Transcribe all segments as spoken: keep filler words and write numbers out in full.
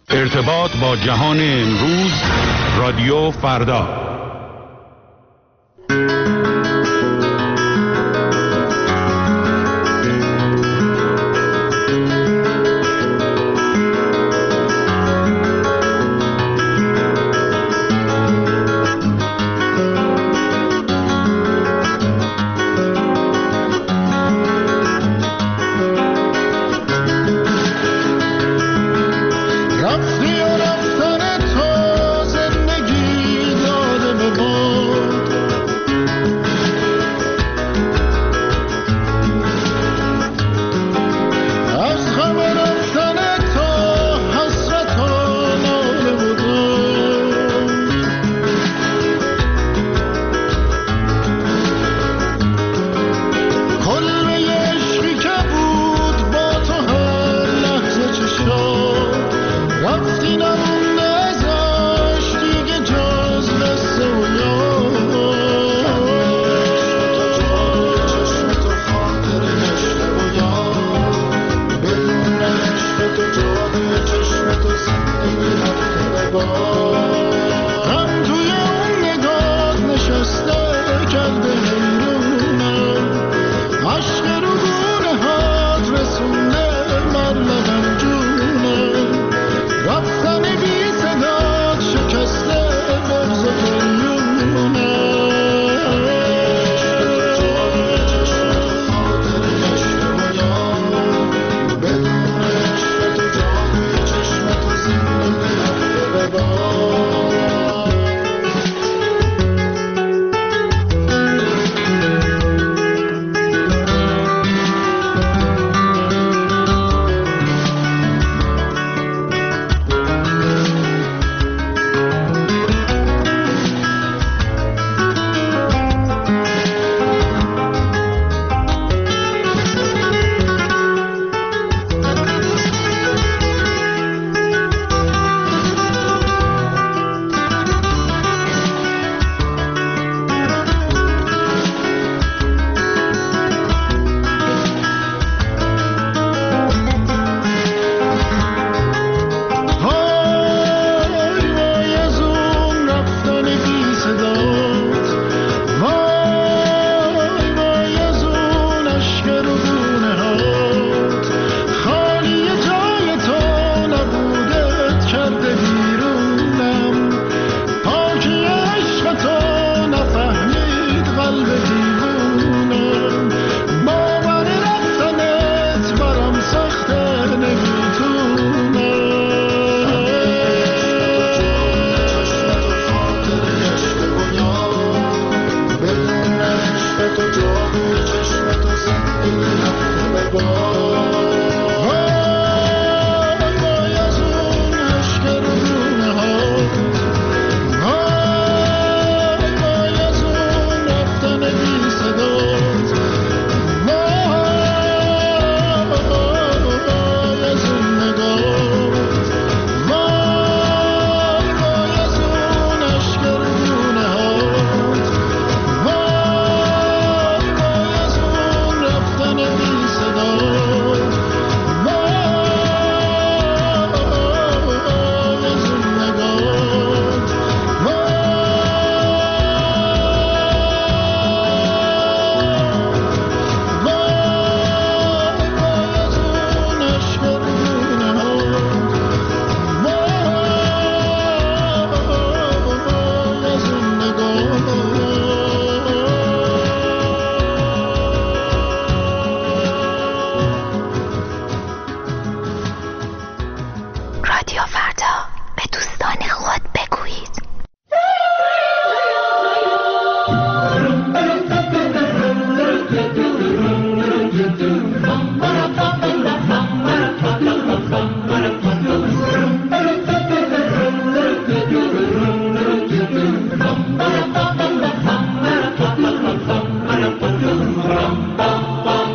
ارتباط با جهان امروز، رادیو فردا.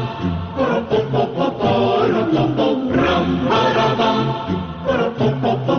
Ram,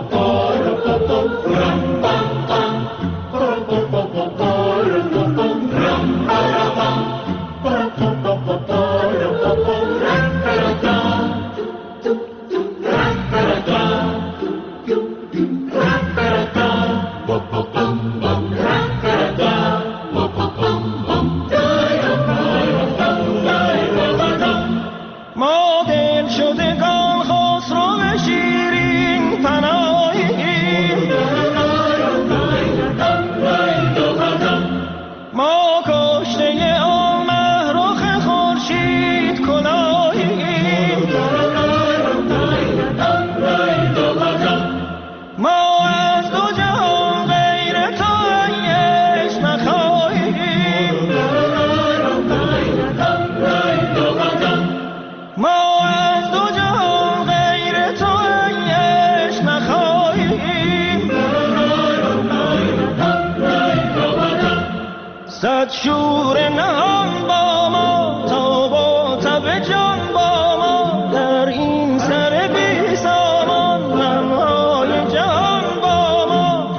صد شور نهان با ما تا با تب جان با ما در این سر بی سامان غمهای جهان با ما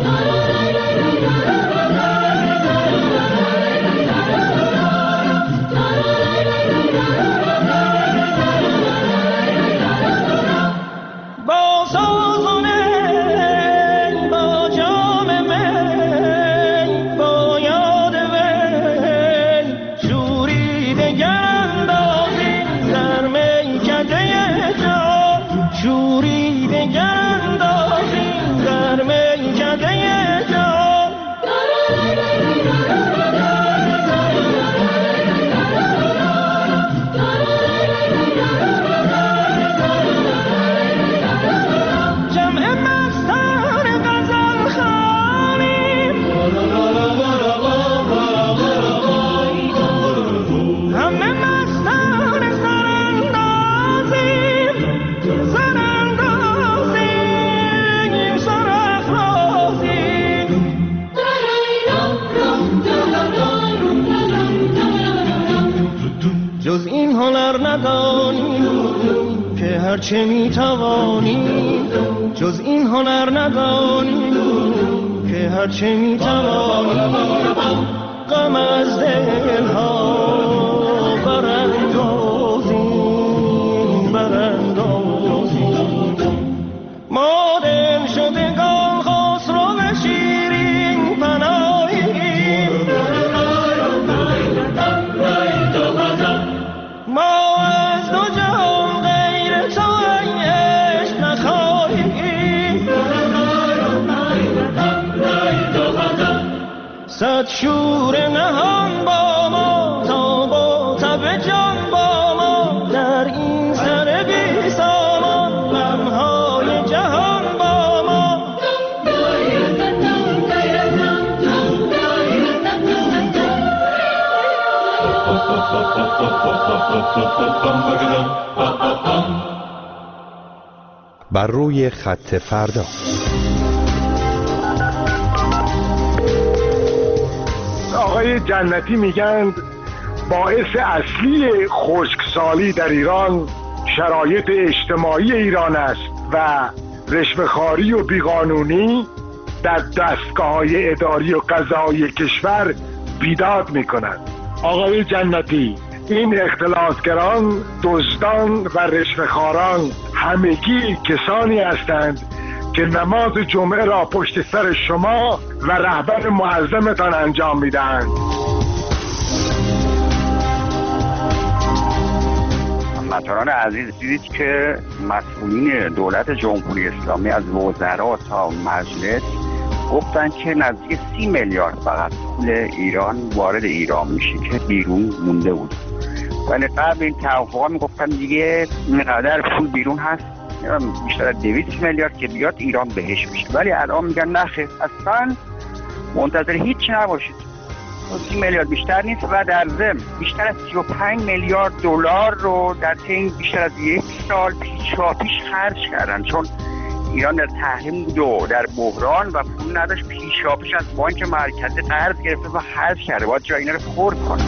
با سازونه با جام می با یاد وی شوری دگر اندازیم در میکده جان شوری دگر اندازیم در میکده جان جمع مستان غزل خوانیم همه مستان سراندازیم سراندازیم سرافرازیم جز این هنر ندانیم که هرچه میتوانیم جز این هنر ندانیم که هرچه میتوانیم غم از دلها براندازیم براندازیم ما دل شدگان خسرو شیرین پناهیم ما از دو جهان غیر تو عشق نخواهیم صد شور نهان با ما تا با تب جان با ما در این سر بی سامان غمهای جهان با ما بر روی خط فردا. آقای جنتی میگن باعث اصلی خشکسالی در ایران شرایط اجتماعی ایران است و رشوه‌خواری و بیقانونی در دستگاه‌های اداری و قضایی کشور بیداد میکنند. آقای جنتی، این اختلاسگران، دزدان و رشوه‌خواران همگی کسانی هستند که نماز جمعه را پشت سر شما و رهبر معظمتان انجام میدهند. هموطنان عزیز، دیدید که مسئولین دولت جمهوری اسلامی از وزرا تا مجلس گفتن که نزدیک سی میلیارد فقط پول ایران وارد ایران میشه که بیرون مونده بود. ولی قبل این توافقا میگفتن دیگه اینقدر پول بیرون هست، بیشتر از دویست میلیارد که بیاد ایران بهش میشه. ولی الان میگن نخیر، اصلا منتظر هیچ نباشید، سی میلیارد بیشتر نیست و در ضمن بیشتر از سی و پنج میلیارد دلار رو در طی بیشتر از یک سال پیشاپیش خرج کردن، چون ایران در تحریم بود و در بحران و پول نداشت، پیشاپیش از بانک مرکزی قرض گرفته و خرج کرده. باید جای اینا رو پر کنه.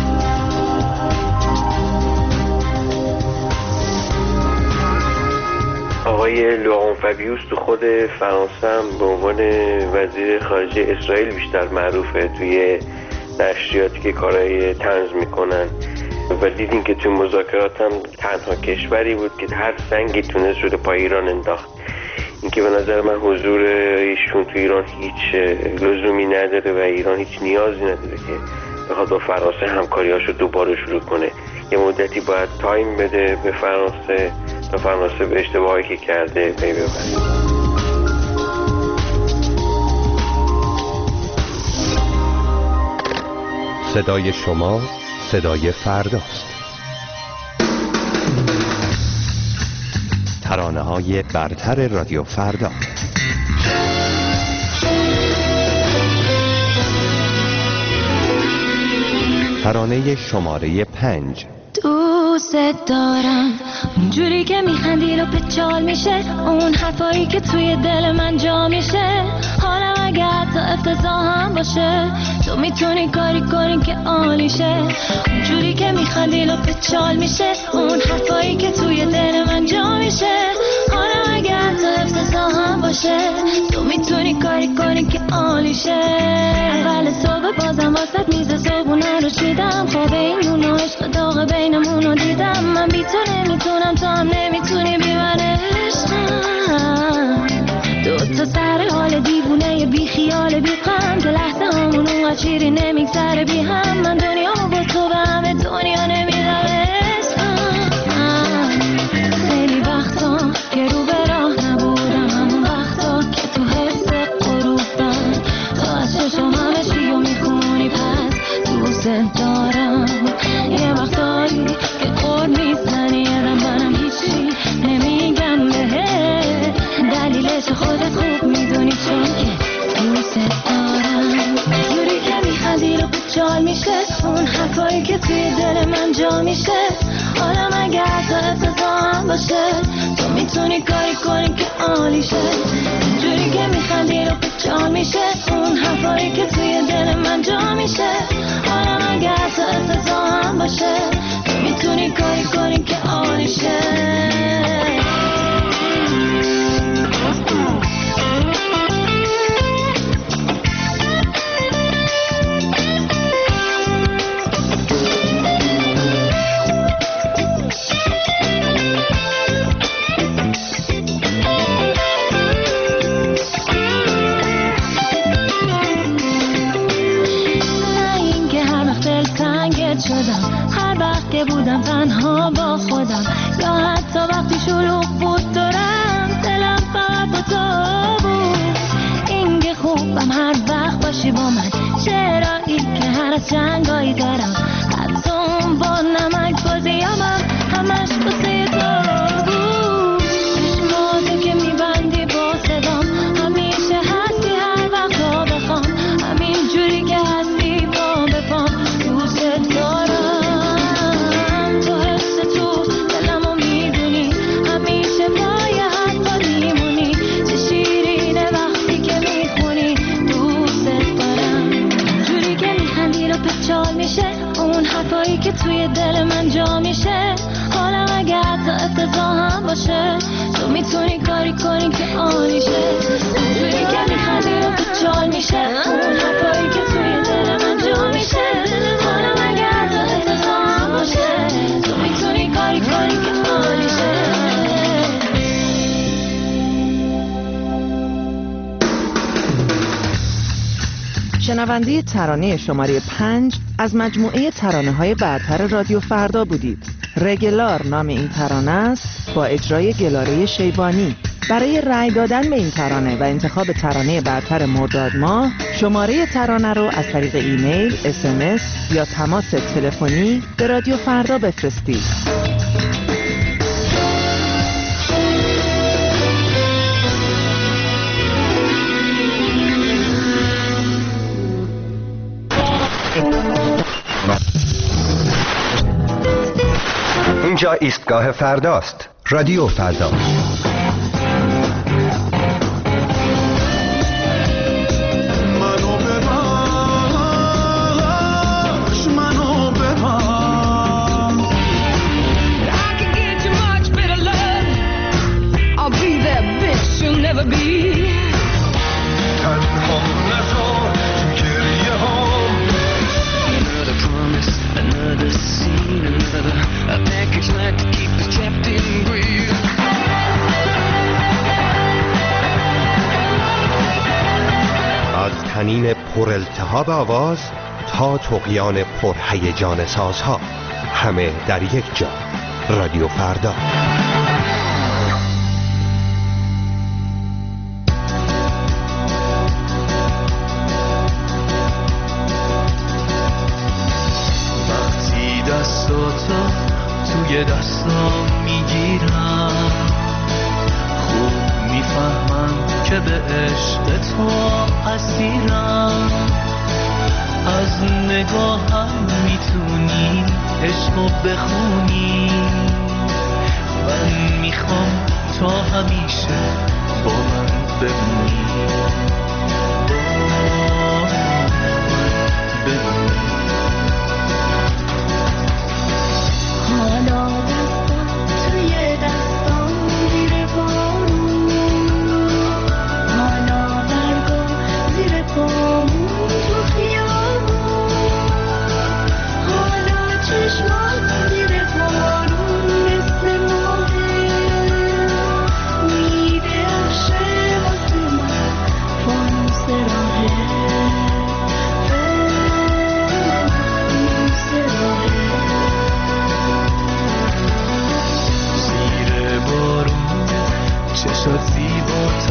آقای لوران فابیوس تو خود فرانسه هم به عنوان وزیر خارجه اسرائیل بیشتر معروفه توی نشریاتی که کارهای طنز میکنن و دیدین که تو مذاکرات هم تنها کشوری بود که هر سنگی تونست شده پای ایران انداخت. این که به نظر من حضور ایشون تو ایران هیچ لزومی نداره و ایران هیچ نیازی نداره که بخواد با فرانسه همکاریاشو دوباره شروع کنه. یه مدتی باید تایم بده به فرانسه تا فرانسه به اشتباهی که کرده پی ببره. صدای شما صدای فرداست. ترانه های برتر رادیو فردا. ترانه شماره پنج. دوست دارم اونجوری که میخندی رو به چال میشه، اون حرفایی که توی دل من جا میشه، حالم اگه حتی افتضاح هم باشه تو میتونی کاری کنی که عالیشه. اونجوری که میخندی لپت چال میشه، اون حرفایی که توی دل من جا میشه. حالا اگه حتی افتضاح هم باشه تو میتونی کاری کنی که عالیشه. اول صبح بازم واسط میز صبحونه رو چیدم، خواب این و عشق داغ بینمون رو دیدم. من بی تو نمیتونم، تو هم نمیتونی بی من عشقم. دو تا سر حال دیوونه بی خیال بی غم که لحظه همون اونقدر شیری نمیگذره بی هم. من دنیامو با تو به همه دنیا نمیدم عشقم. خیلی وقتا که رو به راه نبودم، همون وقتا که تو حس غروبم تو از چشم همه چی رو میخونی پس دوست دارم. یه وقتایی که قول میزنی یادم منم هیچی نمیگم بهت، دلیلش خودت خوب میدونی چون که دوست دارم. جوری که میخندی رو بچال میشه، اون حرفایی که توی دل من جا میشه. حالا مگه حتی افتضاح هم باشه تو میتونی کاری کنی که عالیشه. جوری که میخندی رو بچال میشه، اون حرفایی که توی دل من جا میشه. حالا مگه حتی افتضاح هم باشه تو میتونی کاری کنی که عالیشه. هر وقت که بودم تنها با خودم، یا حتی وقتی شلوغ بود دورم، دلم فقط با تو بود. این که خوبم هر وقت باشی با من، چرایی که هر از جنگایی دارم، حتی اون با نمک بازیامم همش بسه تو بود. چشماتو که میبندی با صدام همیشه هستی، هر وقت تا بخوام همین جوری که هستی با بپام دوست دارم. که توی دل من جا میشه. حالا اگه حتی افتضاح هم باشه تو میتونی کاری کنی که عالیشه. اونجوری که میخندی رو بچال میشه، اون حرفایی که توی دل من جا میشه. حالا اگه حتی افتضاح هم باشه تو میتونی کاری کنی که عالیشه. شنونده ترانه شماره پنج از مجموعه ترانه‌های برتر رادیو فردا بودید. رگلار نام این ترانه است با اجرای گلاره شیبانی. برای رأی دادن به این ترانه و انتخاب ترانه برتر مرداد ماه شماره ترانه رو از طریق ایمیل، اس ام اس یا تماس تلفنی به رادیو فردا بفرستید. اینجا ایستگاه فرداست. رادیو فردا. تنین پر التهاب آواز تا طغیان پر هیجان سازها، همه در یک جا. رادیو فردا. وقتی دستاتو توی دستام میگیرم، خوب میفهمم که به عشق تو اسیرم. از نگاهم میتونی عشقو بخونی. من میخوام تا همیشه با من بمونی، با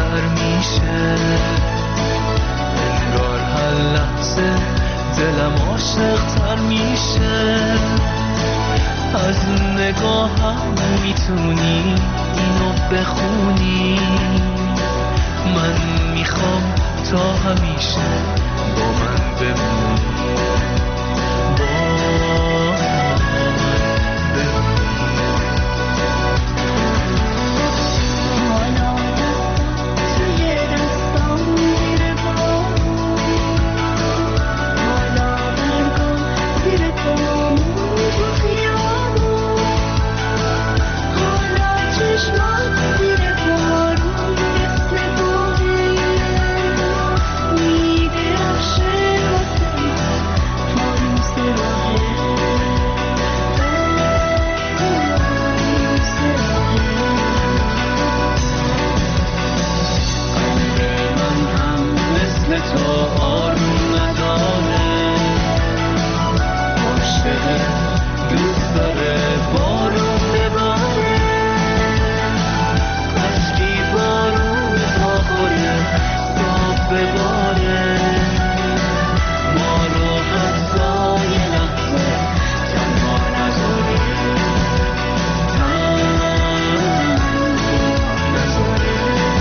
بهتر میشه، انگار هر لحظه دلم عاشق تر میشه. از نگاهم میتونی اینو بخونی، من میخوام تا همیشه با من بمونی، با من بمونی. حالا دستم توی دستم میره بارون، حالا برگم زیر پامون تو خیابون، حالا چشمات زیر بارون مثل باره میدرخشه واسه فانوس راهه، فانوس راهه. قلب من هم مثل تو آروم نداره، عاشقه دوست داره بارون بباره، کاشکی بارون پا خوره صاف بباره، ما رو حتی یه لحظه تنها نذاره، تنها نذاره.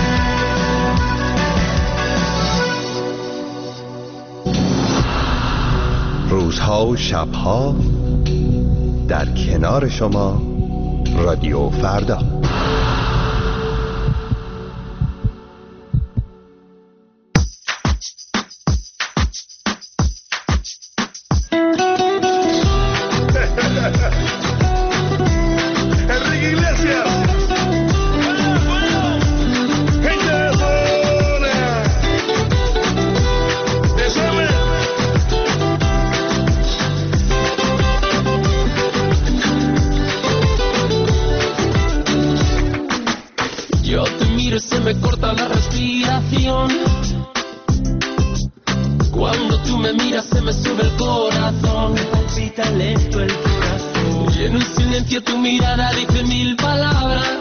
روزها و شبها در کنار شما رادیو فردا. Enrique Iglesias. Gente de zona. De zona. Yo te miro y se me corta la respiración. Cuando tú me miras se me sube el corazón. Me palpita lento el corazón. Y en un silencio tu mirada dice mil palabras.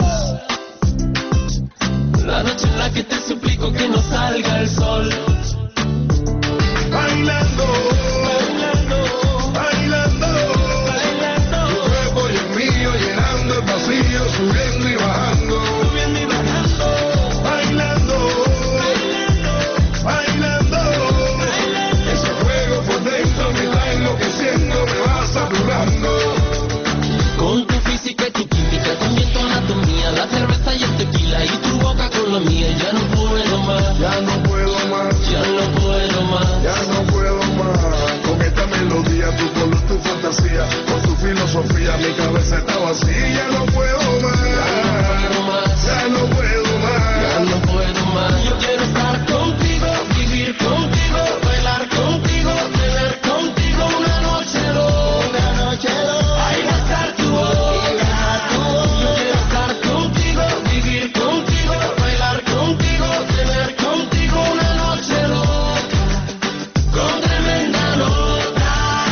La noche en la que te suplico que no salga el sol. Bailando, bailando, bailando, bailando. Tu cuerpo y el mío llenando el vacío, subiendo y bajando, subiendo y bajando. Bailando, bailando, bailando, bailando. Ese fuego por dentro me va enloqueciendo, me va saturando. Con tu física y tu química, también tu anatomía, la cerveza y el tequila y tu boca con la mía. Ya no puedo más, Ya no puedo más, ya no puedo más. ya no puedo más. Con esta melodía, tu color, tu fantasía, con tu filosofía, mi cabeza está vacía. Ya no puedo más, ya no puedo más, Ya no puedo más. Yo quiero estar contigo, vivir contigo, bailar contigo, tener contigo una noche loca, noche loca. Ay, gastar tu boca. Yo quiero estar contigo, vivir contigo, bailar contigo, tener contigo una noche loca, con tremenda nota.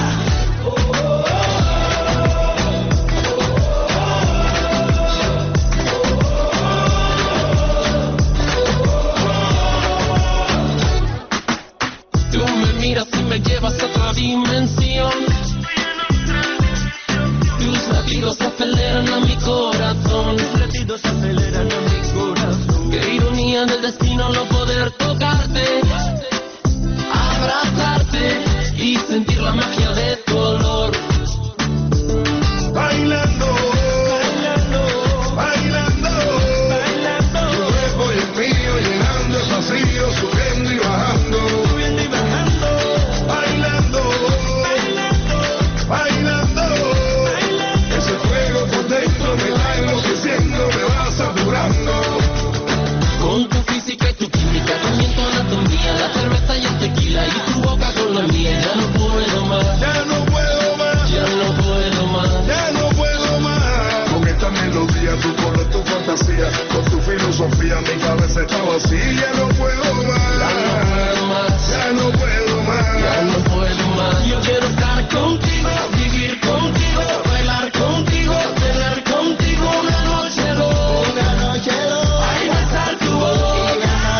Tú me miras y me llevas a otra dimensión. Tus latidos aceleran a mi corazón. Tus latidos aceleran a mi corazón. Qué ironía del destino no poder tocarte, abrazarte y sentir la magia de tu olor. bailando, bailando, bailando, bailando. Tu cuerpo y el mío llenando el vacío, subiendo y bajando, subiendo y bajando. Bailando, bailando, bailando, bailando. Ese fuego por dentro me va enloqueciendo, me va saturando. Con tu física y tu química, también tu anatomía, la cerveza y el tequila y tu boca con la mía. Ya no puedo más, Ya no puedo más, ya no puedo más. ya no puedo más. Con esta melodía, tu color, tu fantasía, con tu filosofía, mi cabeza está vacía. Ya no puedo más, Ya no puedo más, ya no puedo más. ya no puedo más. Yo quiero estar contigo, vivir contigo, bailar contigo, tener contigo una noche loca, una noche loca. Ay, besar tu boca.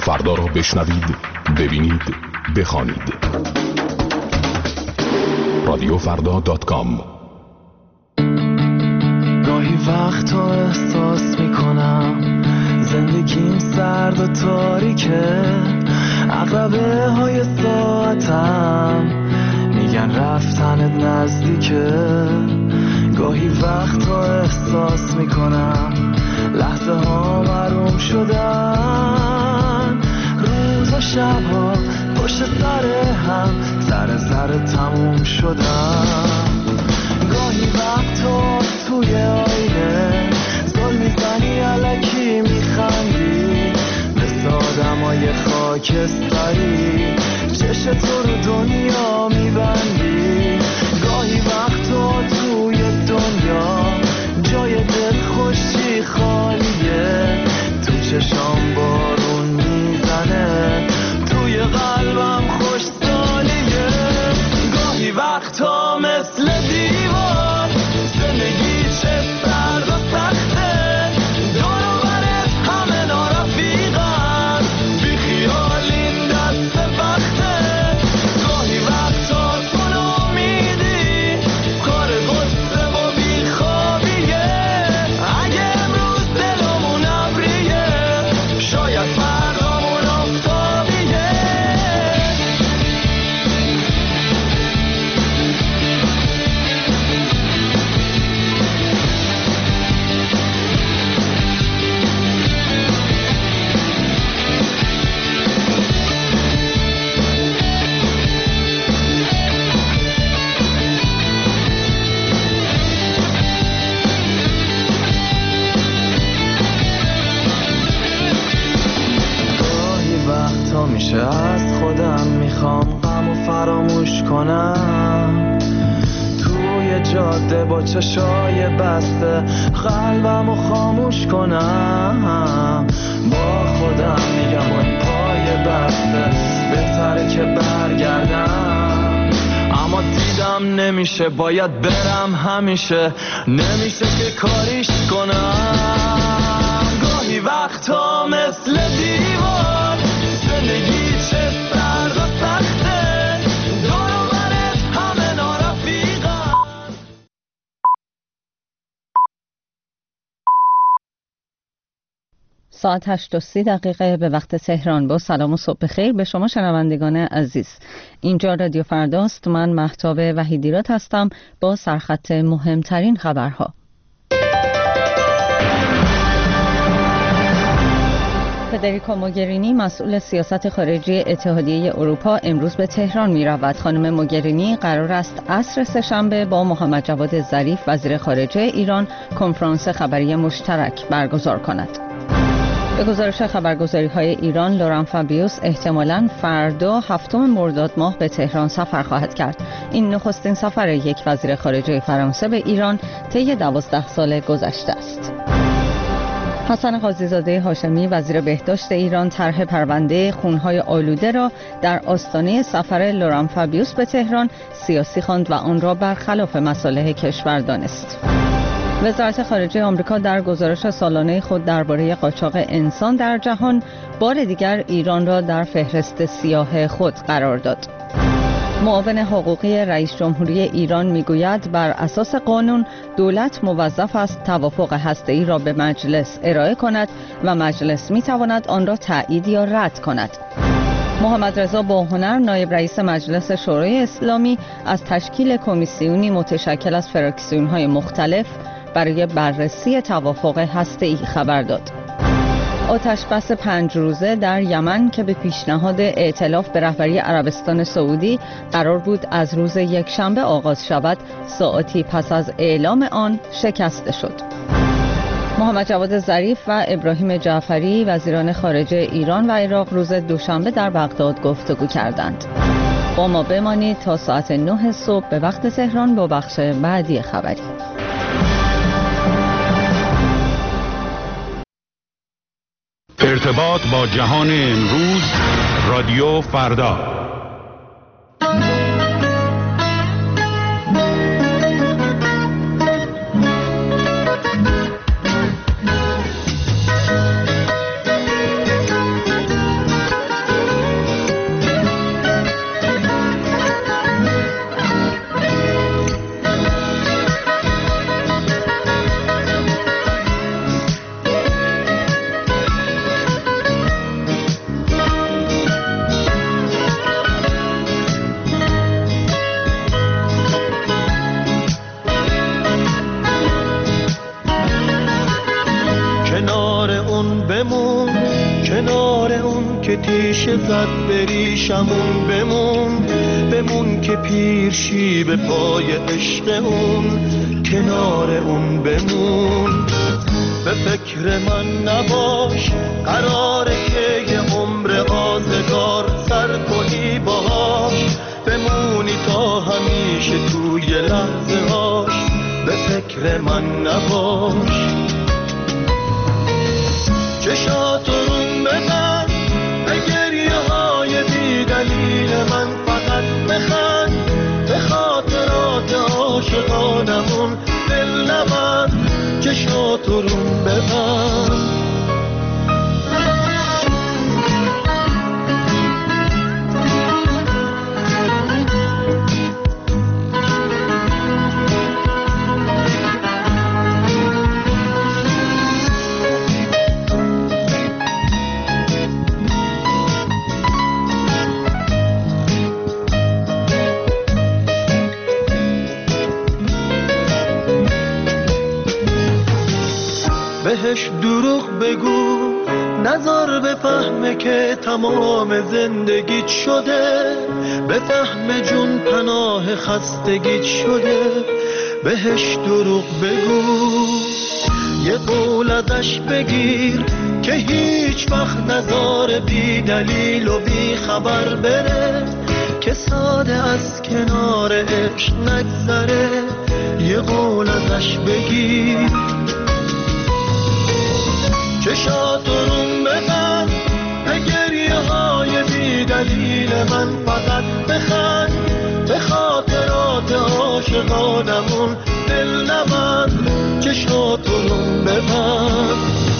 فردا را بشنوید، ببینید، بخوانید. رادیو فردا دات کام. گاهی وقتا احساس میکنم زندگیم سرد و تاریکه، عقربه های ساعتم میگن رفتنت نزدیکه. گاهی وقتا احساس میکنم لحظه ها محروم شدن، روز و شب ها پشت سر هم سر سر تموم شدن. گاهی وقتا توی آینه زل میزنی علکی میخندی، مثل آدمای خاکستری چش تو رو دنیا میبندی. گاهی وقتا توی دنیا جای دل خوشی خالیه، تو چشام بارون میزنه، توی قلبم خوش سالیه. گاهی وقتا مثل دیوار زندگی چه سرد و سخته، دور و برت همه نارفیقن، بی خیال این دست وقته. گاهی وقتا تو نامیدی کار غصه و بی خوابیه، اگه امروز دلمون ابریه شاید فردامون آفتابیه. گاهی وقتا میشه از خودم میخوام غم و فراموش کنم، توی جاده با چشای بسته قلبم و خاموش کنم. با خودم میگم اون پای بسته بهتره که برگردم، اما دیدم نمیشه، باید برم همیشه، نمیشه که کاریش کنم. گاهی وقتا مثل دیوار زندگی چه سرد و سخته، دور و برت همه نارفیقن. ساعت هشت و سی دقیقه به وقت تهران. با سلام و صبح بخیر به شما شنوندگان عزیز. اینجا رادیو فرداست. من مهتاب وحیدیرات هستم با سرخط مهمترین خبرها. فدریکا موگرینی مسئول سیاست خارجی اتحادیه اروپا امروز به تهران می رود. خانم موگرینی قرار است عصر سه‌شنبه با محمد جواد ظریف وزیر خارجه ایران کنفرانس خبری مشترک برگزار کند. به گزارش خبرگزاری‌های ایران، لوران فابیوس احتمالاً فردا هفتم مرداد ماه به تهران سفر خواهد کرد. این نخستین سفر یک وزیر خارجه فرانسه به ایران طی دوازده سال گذشته است. حسن قاضی‌زاده هاشمی وزیر بهداشت ایران طرح پرونده خونهای آلوده را در آستانه سفر لوران فابیوس به تهران سیاسی خواند و آن را برخلاف مصالح کشور دانست. وزارت خارجه آمریکا در گزارش سالانه خود درباره قاچاق انسان در جهان بار دیگر ایران را در فهرست سیاه خود قرار داد. معاون حقوقی رئیس جمهوری ایران میگوید بر اساس قانون دولت موظف است توافق هسته‌ای را به مجلس ارائه کند و مجلس میتواند آن را تایید یا رد کند. محمد رضا باهنر نایب رئیس مجلس شورای اسلامی از تشکیل کمیسیونی متشکل از فراکسیون‌های مختلف برای بررسی توافق هسته‌ای خبر داد. آتش بس پنج روزه در یمن که به پیشنهاد ائتلاف به رهبری عربستان سعودی قرار بود از روز یکشنبه آغاز شود، ساعتی پس از اعلام آن شکسته شد. محمد جواد ظریف و ابراهیم جعفری وزیران خارجه ایران و عراق روز دوشنبه در بغداد گفتگو کردند. با ما بمانید تا ساعت نه صبح به وقت تهران با بخش بعدی خبری. ارتباط با جهان امروز، رادیو فردا. اون بمون، کنار اون که تیشه زد بریشمون بمون، بمون که پیر شی به پای عشق اون، کنار اون بمون. به فکر من نباش، قراره که یه عمر آزگار سر کنی باهاش، بمونی تا همیشه توی لحظه هاش، به فکر من نباش. چشاتو روم بزن به گریه های بی دلیل من، فقط بخند به خاطرات عاشقانمون، دل نبند چشاتو روم بزن. بهش دروغ بگو، نظر بفهمه که تمام زندگیت شده، بفهم جون پناه خستگیت شده. بهش دروغ بگو، یه قول ازش بگیر که هیچ وقت نذاره بی دلیل و بی خبر بره، که ساده از کنار عشق نگذره. یه قول ازش بگیر، چشاتو روم بزن به گریه های بی دلیل من، فقط بخند به خاطرات عاشقانمون، دل نبند چشاتو روم بزن.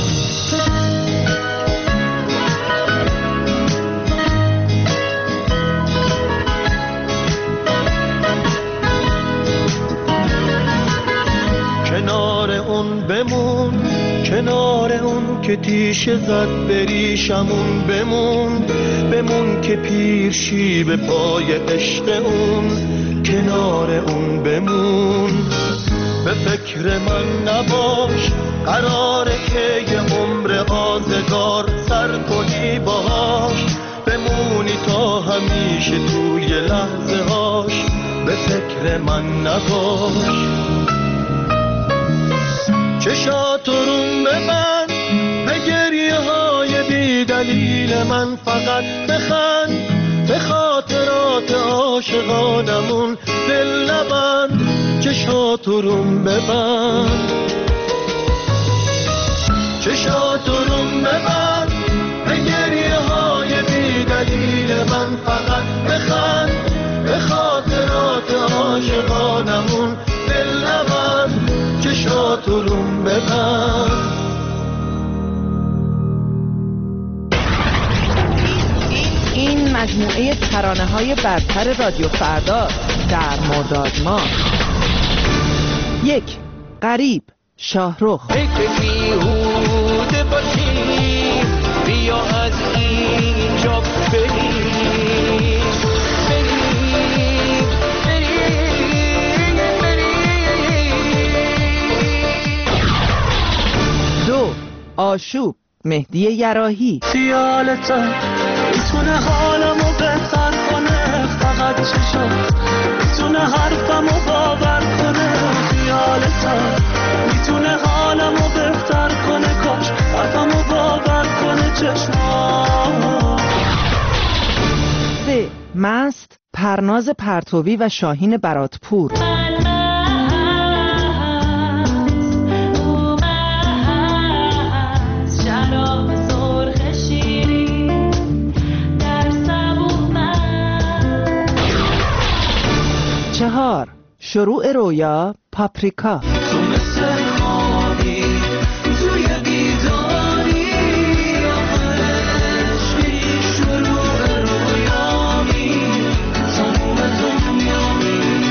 کنار اون بمون، کنار اون که تیشه زد بریشمون بمون، بمون که پیر شی به پای عشق اون، کنار اون بمون. به فکر من نباش، قراره که یه عمر آزگار سر کنی باهاش، بمونی تا همیشه توی لحظه هاش، به فکر من نباش. چشاتو روم ببند به گریه های بی دلیل من، فقط بخند به خاطرات عاشقانمون، دل نبند چشاتو روم ببند. چشاتو روم ببند به گریه های بی دلیل من، فقط بخند به خاطرات عاشقانمون، دل نبند چشاتو روم ببند. این مجموعه ترانه‌های برتر رادیو فردا در مرداد ماه. یک، غریب، شاهرخ. ای که بیهوده باشی، بیا از اینجا بریم، بریم، بریم، بریم. دو، آشوب، مهدی یراحی. خیالت میتونه حالمو بهتر کنه، فقط چشات میتونه حرفمو باور کنه. خیالت میتونه حالمو بهتر کنه، کاش حرفمو باور کنه چشمات. سه، مست، پرناز پرتوی و شاهین براتپور. چهار، شروع رویا، پاپریکا. تو مثل خوابی توی بیداری، آخرشی شروع رویامی، تموم دنیامی.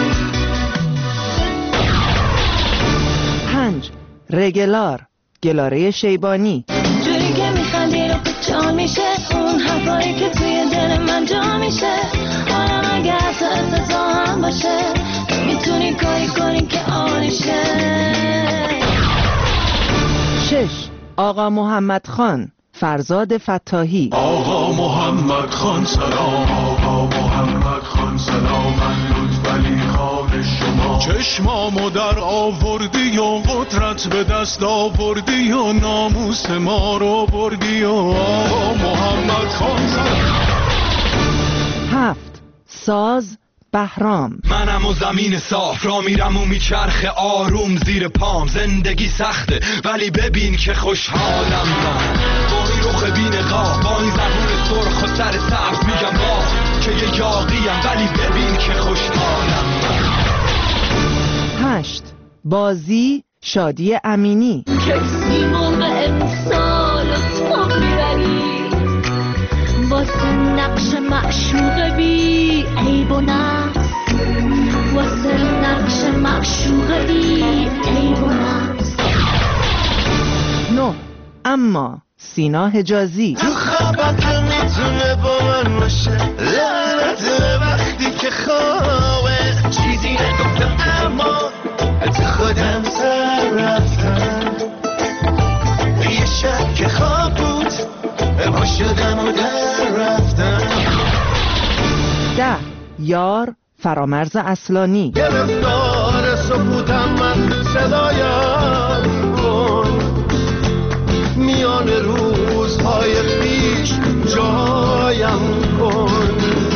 پنج، رگلار، گلاره شیبانی. جوری که میخندی رو جا میشه، اون حرفایی که توی دل من جا میشه، آیا اگه حتی استثنا هم باشه، میتونی کاری کنی که عالی شه. شش، آقا محمد خان، فرزاد فتاحی. آقا محمد خان سلام، آقا محمد خان سلام، من لطفعلی خان شما. چشمامو در آوردی و قدرت به دست آوردی و ناموس ما رو بردی و آقا محمد خان سلام. هفت، ساز بهرام. منم و زمین صاف را میرم و میچرخه آروم زیر پام. زندگی سخته ولی ببین که خوشحالم من، با این رخ بین قاف، با این زبون سرخ و سر سبز میگم با که یه یاقیم ولی ببین که خوشحالم من. هشت، بازی شادی امینی. کسی موقع امسال تو میبری واسه نقش معشوق بی عیب و نقص، واسه نقش معشوق بی عیب و نقص. نه، اما سینا حجازی. تو خوابت میتونه با من باشه، لعنت وقتی که خوابه چیزی نگفتم اما تو خودم سر رفتم. یه شب که خواب بود پا شدم و در رفتم. ده، یار فرامرز اصلانی. گرفتار سکوتم من صدایم کن، میان روزهای پیش جایم کن.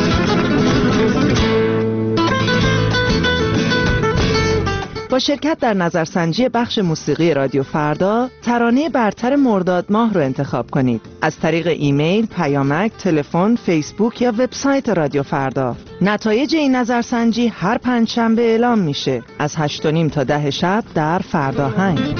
با شرکت در نظرسنجی بخش موسیقی رادیو فردا، ترانه برتر مرداد ماه رو انتخاب کنید از طریق ایمیل، پیامک، تلفن، فیسبوک یا وبسایت رادیو فردا. نتایج این نظرسنجی هر پنجشنبه اعلام میشه از هشت و نیم تا ده شب در فرداهنگ.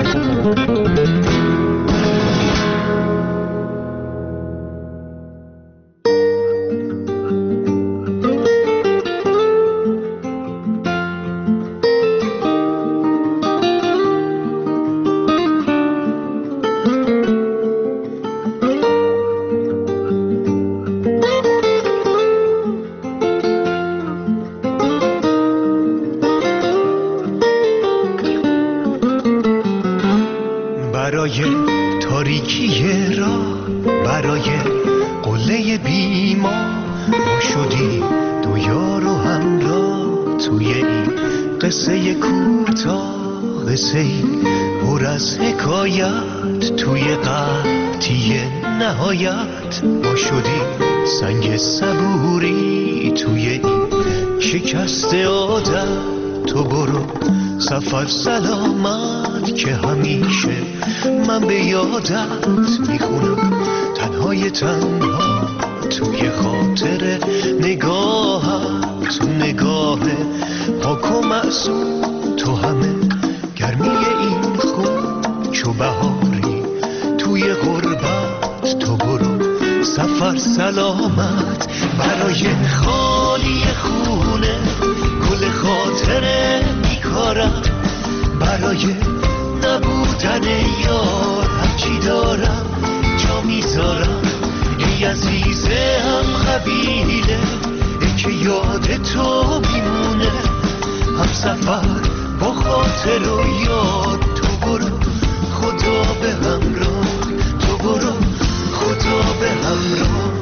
تاریکی را برای قله بیما ما شدیم دو یار و همراه توی این قصه کوتاه، قصه این پر از حکایت توی قطعی نهایت. ما شدیم سنگ صبوری توی این شکست عادت. تو برو سفر سلامت که همیشه من به یادت میخونم تنهای تنها توی خاطر نگاهت. تو نگاه پاک و معصوم، تو همه گرمی این خون چو بهاری توی غربت. تو برو سفر سلامت برای خالی خونه گل خاطره میکارم، برای نبودن یار هرچی دارم جا میذارم. ای عزیزه هم قبیله ای که یاد تو میمونه، هم سفر با خاطر و یاد. تو برو خدا به همراه، تو برو خدا به همراه.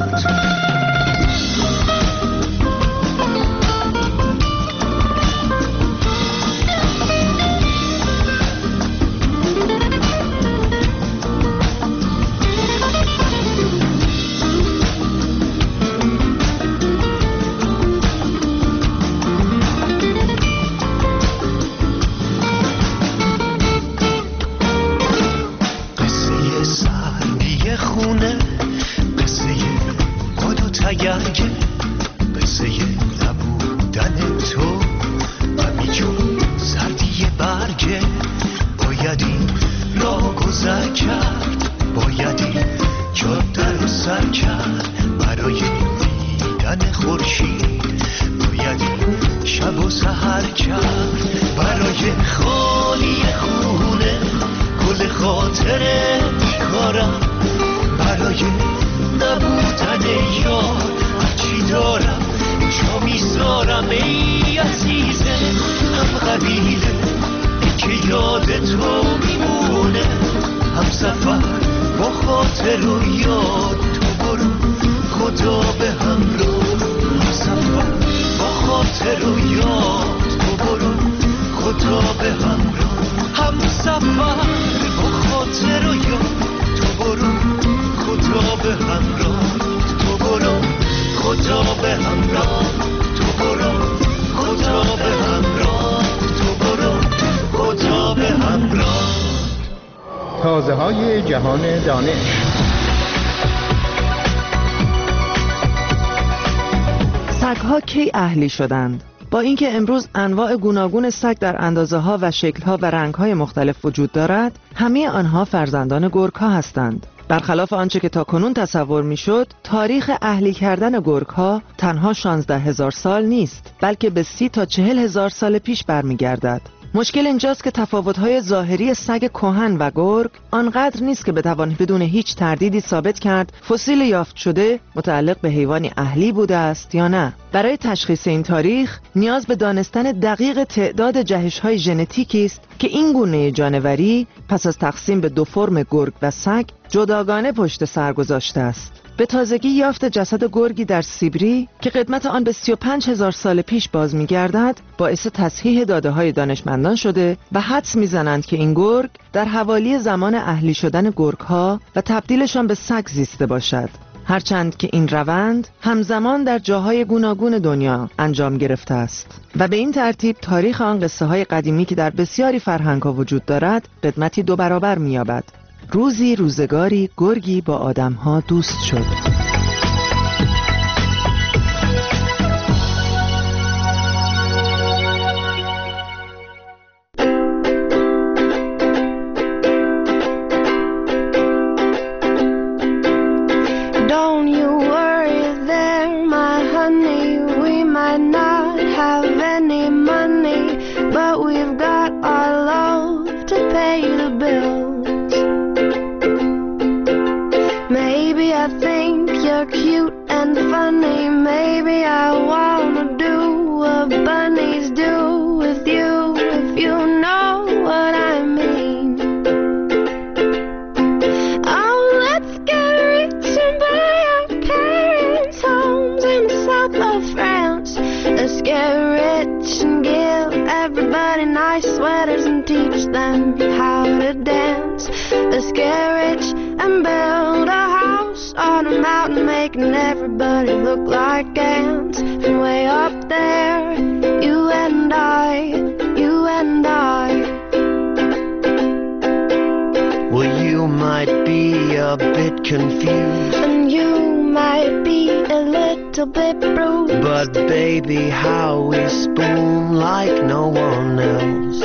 همسفر با خاطر و یاد تو برو خدا به همراه. همسفر با خاطر و یاد تو برو خدا به همراه. همسفر با خاطر و یاد تو برو خدا به همراه. تو برو خدا به همراه. تو برو خدا به همراه. تو برو خدا به همراه. تازه های جهان دانش. سگ‌ها کی اهلی شدند؟ با اینکه امروز انواع گوناگون سگ در اندازه‌ها و شکل‌ها و رنگ‌های مختلف وجود دارد، همه آنها فرزندان گرگ‌ها هستند. برخلاف آنچه که تاکنون تصور می‌شد، تاریخ اهلی کردن گرگ‌ها تنها شانزده هزار سال نیست، بلکه به سی تا چهل هزار سال پیش برمیگردد. مشکل اینجاست که تفاوت‌های ظاهری سگ کهن و گرگ آنقدر نیست که بتوان بدون هیچ تردیدی ثابت کرد فسیل یافت شده متعلق به حیوانی اهلی بوده است یا نه. برای تشخیص این تاریخ نیاز به دانستن دقیق تعداد جهش‌های ژنتیکی است که این گونه جانوری پس از تقسیم به دو فرم گرگ و سگ جداگانه پشت سر گذاشته است. به تازگی یافت جسد گرگی در سیبری که قدمت آن به سی و پنج هزار سال پیش باز می‌گردد باعث تصحیح داده‌های دانشمندان شده و حدس می‌زنند که این گرگ در حوالی زمان اهلی شدن گرگ‌ها و تبدیلشان به سگ زیسته باشد، هرچند که این روند همزمان در جاهای گوناگون دنیا انجام گرفته است و به این ترتیب تاریخ آن قصه‌های قدیمی که در بسیاری فرهنگ‌ها وجود دارد قدمتی دو برابر می‌یابد. روزی روزگاری گرگی با آدم‌ها دوست شد. Don't you worry there, my honey. We might not have any money, but we've got our love to pay the bill. Maybe I think you're cute and funny. Maybe I wanna do what bunnies do with you, if you know what I mean. Oh, let's get rich and buy our parents' homes in the south of France. Let's get rich and give everybody nice sweaters and teach them how to dance. Let's get rich and build a house on a mountain, making everybody look like ants. And way up there, you and I, you and I. Well, you might be a bit confused, And you might be a little bit bruised, but baby, how we spoon like no one else.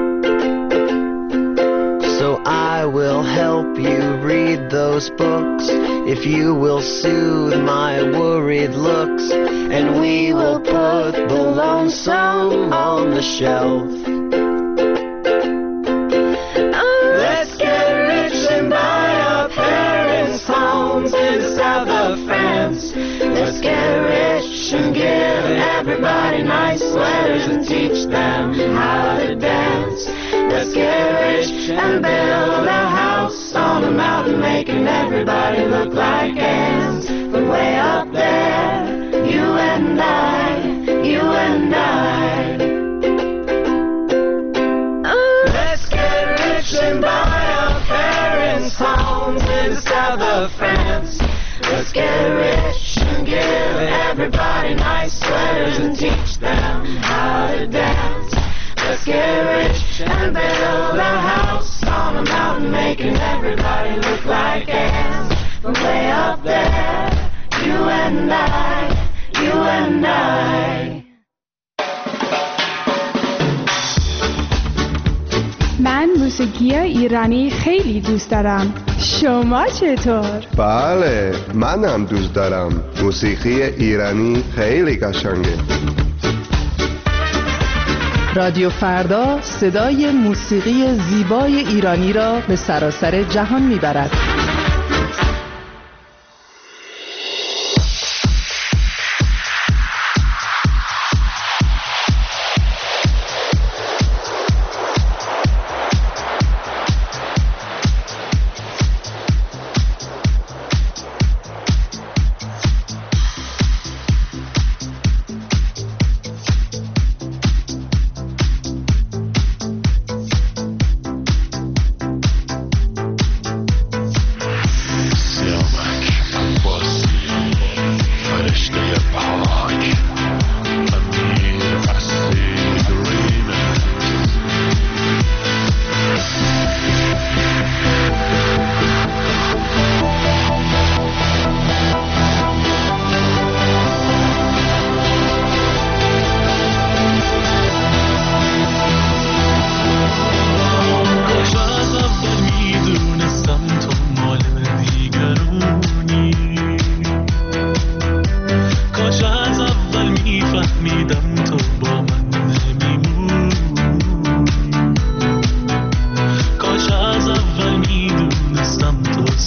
So I will help you read those books if you will soothe my worried looks, and we will put the lonesome on the shelf. Let's get rich and buy our parents' homes in the south of France. Let's get rich and give everybody nice sweaters and teach them how to dance. Let's get rich and build a house on a mountain, making everybody look like ants. From way up there, you and I, you and I. Oh, let's get rich and buy our parents' homes in the south of France. Let's get rich and give everybody nice sweaters and teach them how to dance. Let's get rich and build a house on a mountain, making everybody look like ants. From way up there, you and I, you and I. من موسیقی ایرانی خیلی دوست دارم. شما چطور؟ بله، منم دوست دارم. موسیقی ایرانی خیلی قشنگه. رادیو فردا صدای موسیقی زیبای ایرانی را به سراسر جهان میبرد.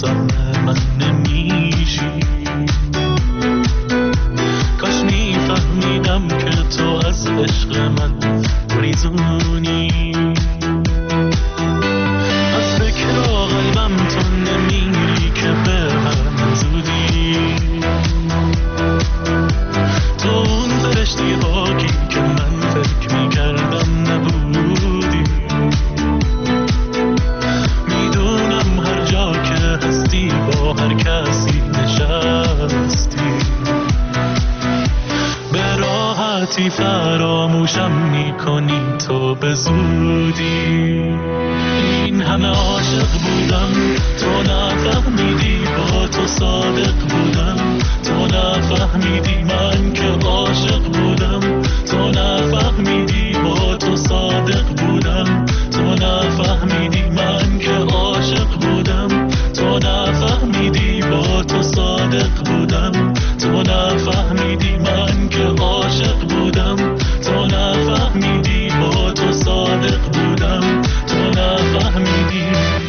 مسلم من نمیشی. کاش میفهمیدم که تو از عشق من ریزونی. از فکر قلبم تو نمیری که به هم زودی. تو اون فرشتی پاکی که من فکر میکردم نبودی. میدونم هر جا که هستی با هر کسی نشستی. به راحتی فراموشم میکنی تو به زودی. این همه عاشق بودم تو نفهمیدی، با تو صادق بودم تو نفهمیدی. من که عاشق بودم تو نفهمیدی، با تو صادق بودم تو نفهمیدی. من که عاشق بودم تو نفهمیدی، با تو صادق بودم تو نفهمیدی. من که عاشق بودم تو نفهمیدی، با تو صادق بودم تو نفهمیدی.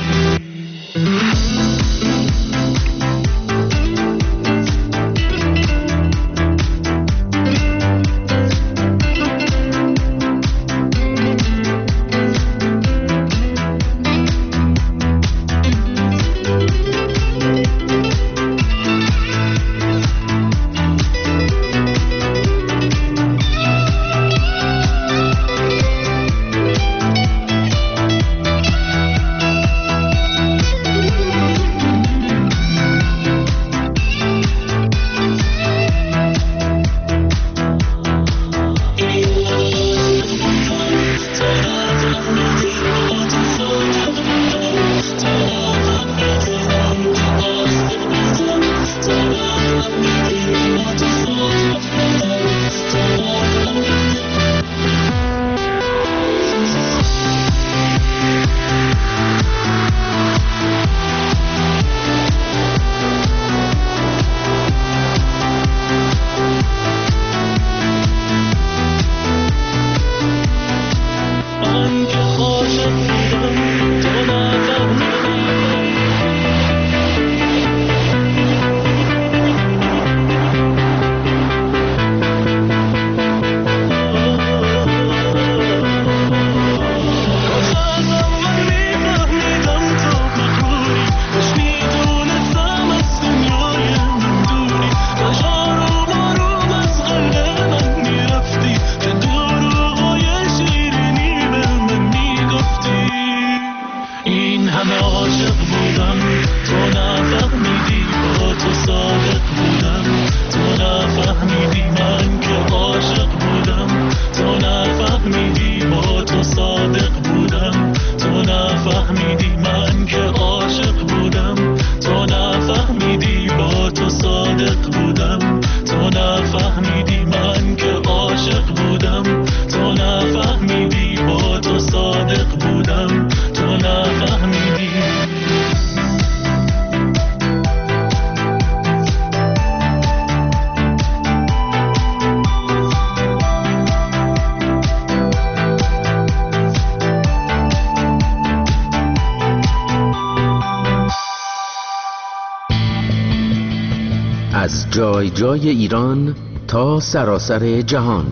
از جای جای ایران تا سراسر جهان،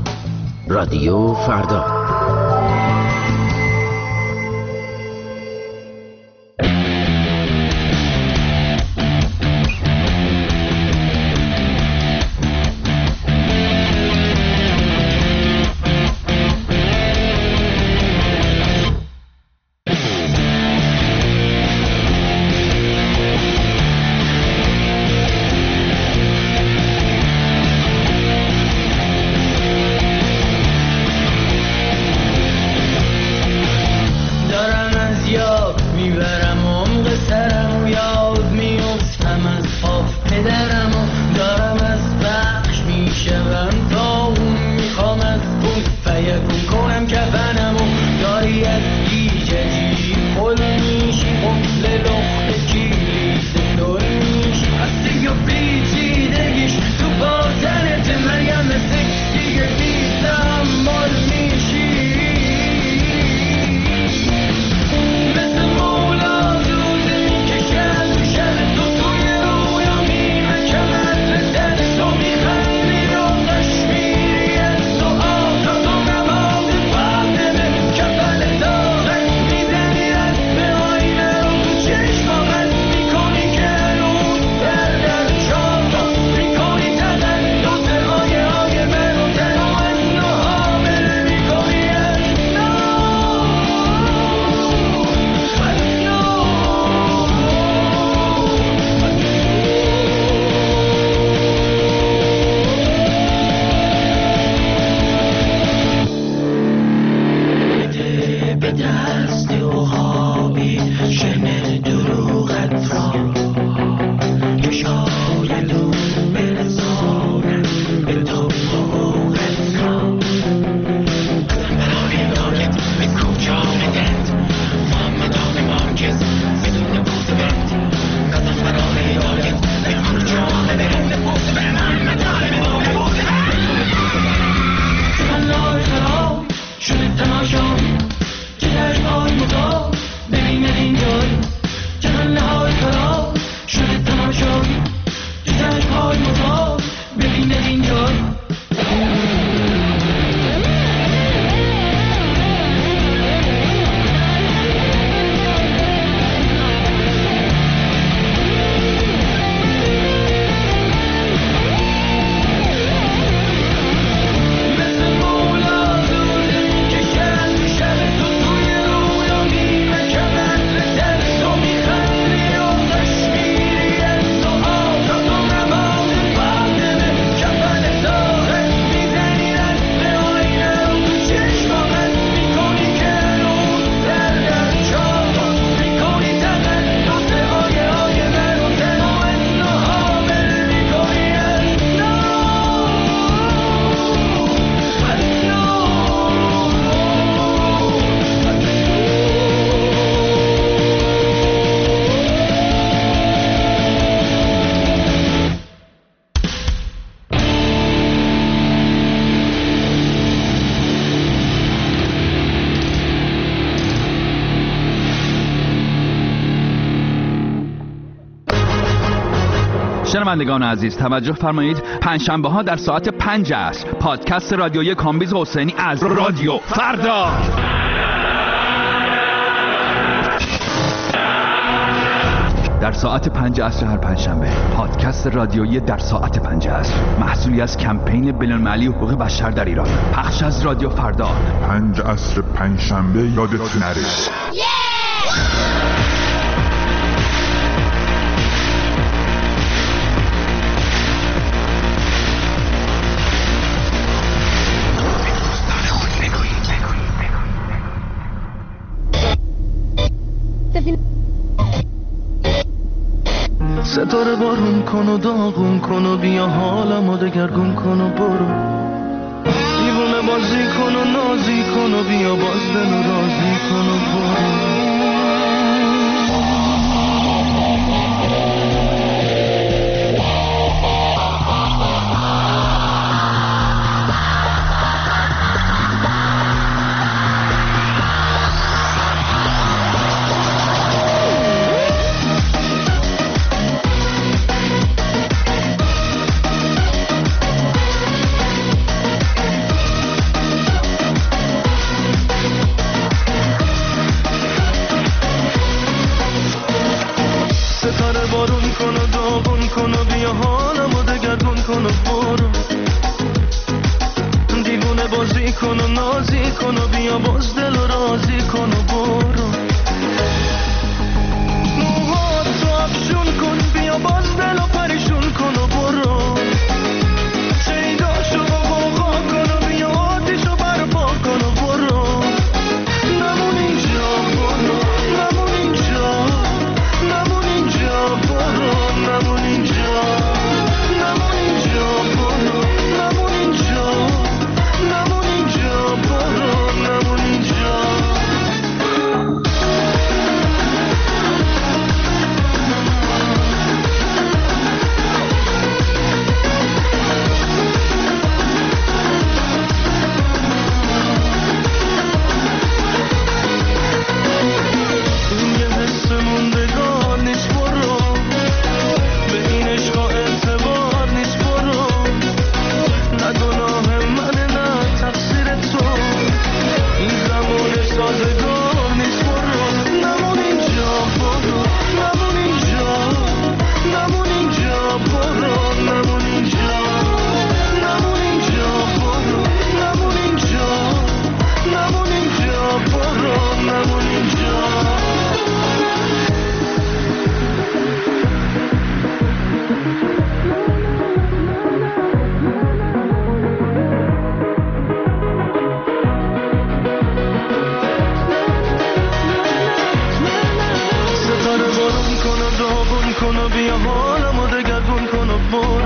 رادیو فردا. شنوندگان عزیز توجه فرمایید، پنجشنبه ها در ساعت پنج عصر پادکست رادیویی کامبیز حسینی از رادیو فردا. در ساعت پنج عصر هر پنجشنبه پادکست رادیویی در ساعت پنج عصر، محصولی از کمپین بین‌المللی حقوق بشر در ایران، پخش از رادیو فردا. پنج عصر پنجشنبه یادت نره. ستاره بارون کن و داغون کن و بیا حالمو دگرگون کن و برو، دیوونه بازی کن و نازی کن و بیا باز دل و رازی کن و برو. کن و بیا حالمو دگرگون کن و برو،